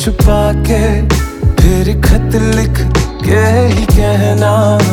छुपा के फिर खत लिख के ही कहना,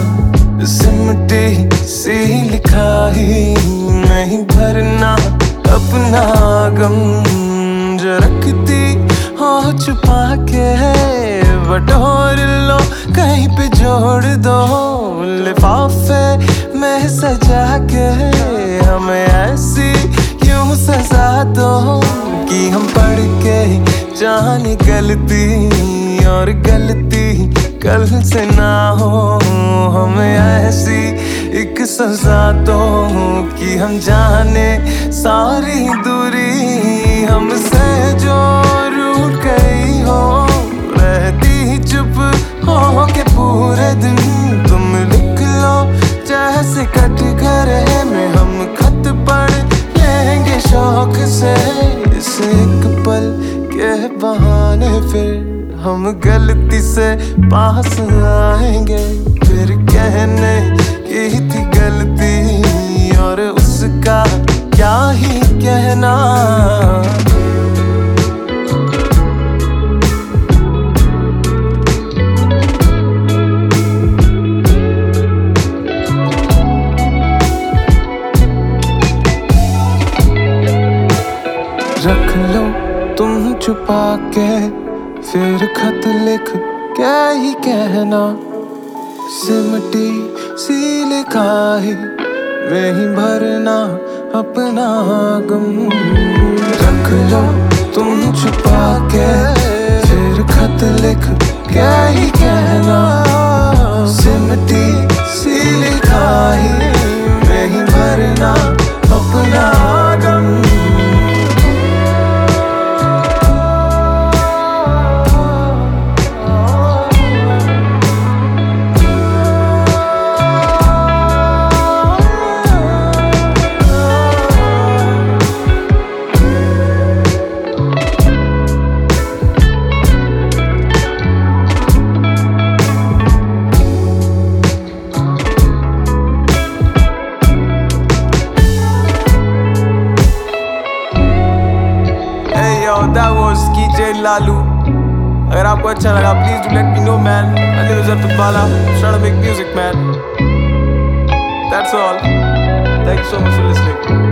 सिमटी सी लिखाही नहीं भरना अपना गम, जो रखती हो छुपा के बटोर लो कहीं पे जोड़ दो, लिफाफे में सजा के हमें ऐसी यूं सजा दो कि हम पढ़ के जाने गलती और गलती कल से ना हो, हमें ऐसी एक सजा दो कि हम जाने सारी दूरी हमसे जो रूठ गई हो, रहती चुप हो के पूरे दिन तुम लिख लो जैसे कट गए में हम खत पढ़ लेंगे शौक से, इस एक पल के बहाने फिर हम गलती से पास आएंगे, फिर कहने की थी गलती और उसका क्या ही कहना। रख लो तुम छुपा के फिर खत लिख क्या ही कहना, सिमटी सी लिखाही में ही भरना अपना गम। रख लो तुम छुपा के फिर खत लिख क्या ही कहना, सिमटी सी लिखाही में ही भरना अपना गम। That was KJ Lalu. अगर आपको अच्छा लगा please do let me know man. My name is Arpit Bala. I'm trying to make music man. That's all. Thank you so much for listening.